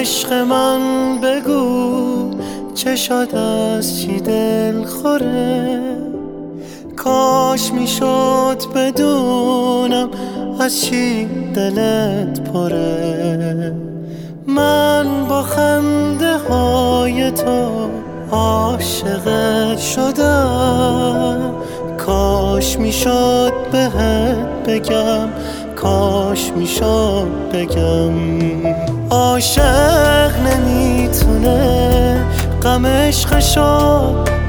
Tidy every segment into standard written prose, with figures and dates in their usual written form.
عشق من بگو چه شد، از چی دل خوره؟ کاش میشد بدونم از چی دلت پره. من با خنده های تو عاشقت شدم. کاش میشد بهت بگم، کاش میشد بگم. عاشق نمیتونه غم عشقشو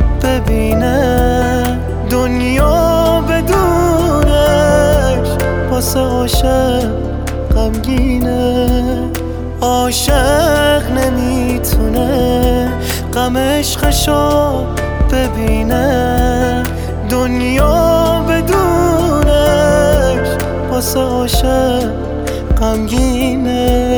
ببینه، دنیا بدونش واسه عاشق غمگینه. عاشق نمیتونه غم عشقشو ببینه، دنیا بدونش واسه عاشق غمگینه.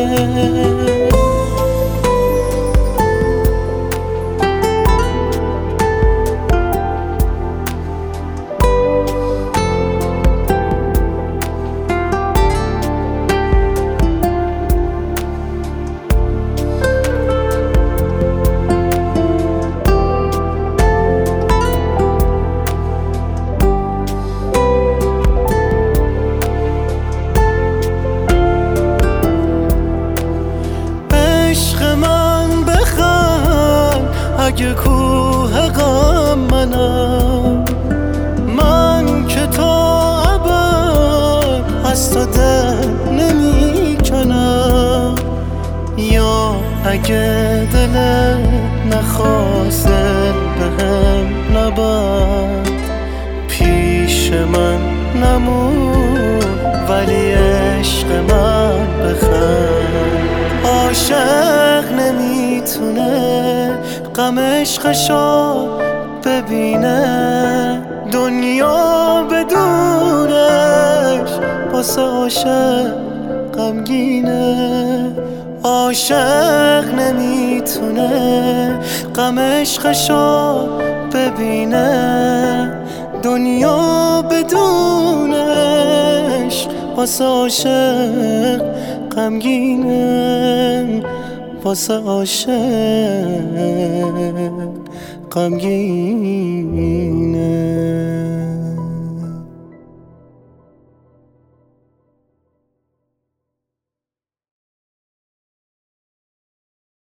اگه کوه غم منم، من که تا ابد از تو دل نمی کنم. یا اگه دلت نخواست دل بهم نبرد، پیش من نمون ولی عشق من بخند. عاشق نمیتونه غم عشقشو ببینه، دنیا بدونش واسه عاشق غمگینه. عاشق نمیتونه غم عشقشو ببینه، دنیا بدونش واسه عاشق غمگینه، واسه عاشق غمگین.